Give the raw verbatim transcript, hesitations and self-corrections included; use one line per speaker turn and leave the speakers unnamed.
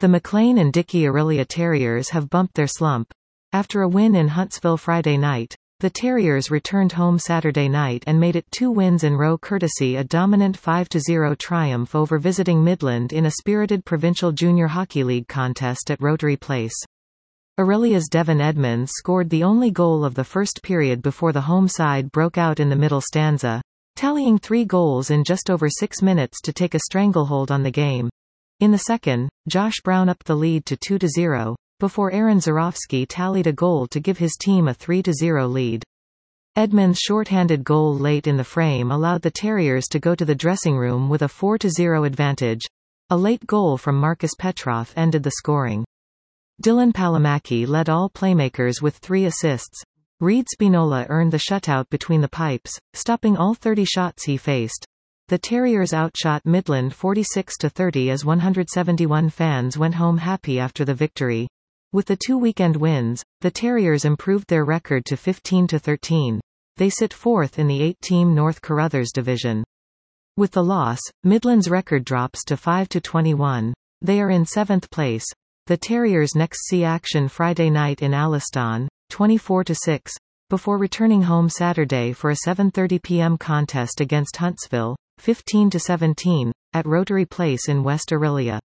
The McLean and Dickey Aurelia Terriers have bumped their slump. After a win in Huntsville Friday night, the Terriers returned home Saturday night and made it two wins in row courtesy a dominant five to zero triumph over visiting Midland in a spirited Provincial Junior Hockey League contest at Rotary Place. Aurelia's Devon Edmonds scored the only goal of the first period before the home side broke out in the middle stanza, tallying three goals in just over six minutes to take a stranglehold on the game. In the second, Josh Brown upped the lead to two to zero, before Aaron Zarofsky tallied a goal to give his team a three to zero lead. Edmonds' short-handed goal late in the frame allowed the Terriers to go to the dressing room with a four to zero advantage. A late goal from Marcus Petrov ended the scoring. Dylan Palomaki led all playmakers with three assists. Reed Spinola earned the shutout between the pipes, stopping all thirty shots he faced. The Terriers outshot Midland forty-six to thirty as one hundred seventy-one fans went home happy after the victory. With the two weekend wins, the Terriers improved their record to fifteen to thirteen. They sit fourth in the eight-team North Carruthers division. With the loss, Midland's record drops to five to twenty-one. They are in seventh place. The Terriers next see action Friday night in Alliston, twenty-four to six, before returning home Saturday for a seven thirty p m contest against Huntsville, fifteen to seventeen, at Rotary Place in West Aurelia.